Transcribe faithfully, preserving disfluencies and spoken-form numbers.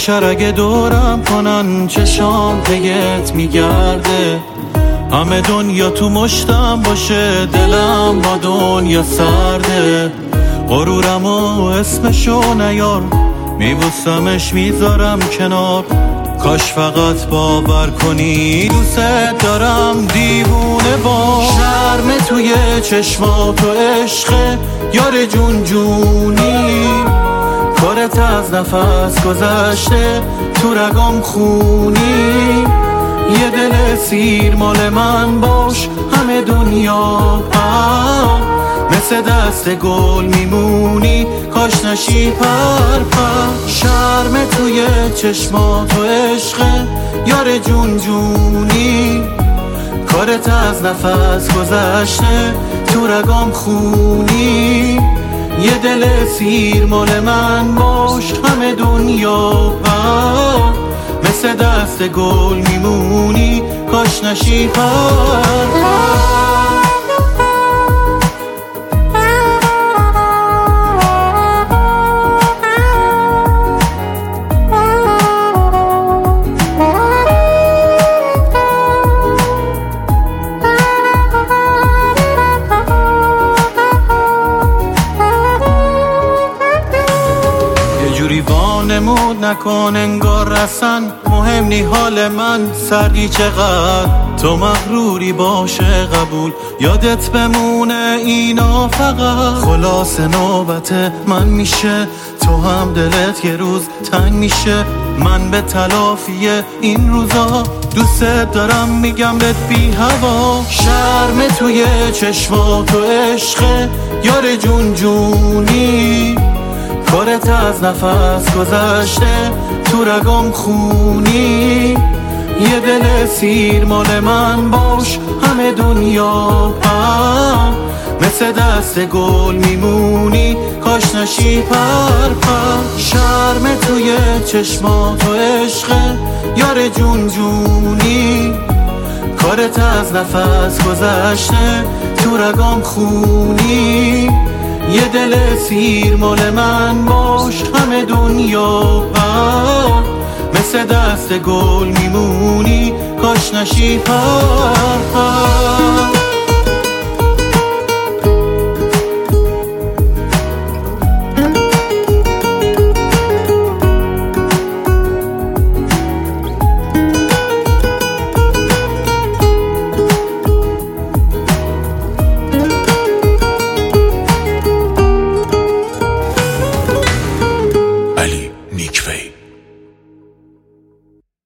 بشر اگه دورم کنن چشام پیت میگرده، همه دنیا تو مشتم باشه دلم با دنیا سرده. غرورم و اسمشو نیار، میبوسمش میذارم کنار، کاش فقط باور کنی دوست دارم دیوونه با شرم توی چشمات و عشق یار جون جونی. کارت از نفس گذشته تو رگام خونی، یه دل سیر مال من باش همه دنیا هم مثل دست گل میمونی، کاش نشی پر پر. شرم توی چشمات و عشق یار جون جونی، کارت از نفس گذشته تو رگام خونی، یه دل سیر مال من باش همه دنیا هم مثل دست گل میمونی، کاش نشی پر پر. وانمود نکن انگار رسن مهم نی حال من سردی چقدر، تو مغروری باشه قبول یادت بمونه اینا فقط. خلاص نوبت من میشه تو هم دلت یه روز تنگ میشه، من به تلافی این روزا دوست دارم میگم بهت بی هوا. شرم توی چشمات و عشق یار جون جونی، کارت از نفس گذشته تو رگام خونی، یه دل سیر مال من باش همه دنیا هم مثل دست گل میمونی، کاش نشی پر پر. شرم توی چشمات و عشق یار جون جونی، کارت از نفس گذشته تو رگام خونی، یه دل سیر مال من باش همه دنیا هم مثل دست گل میمونی، کاش نشی پر پر.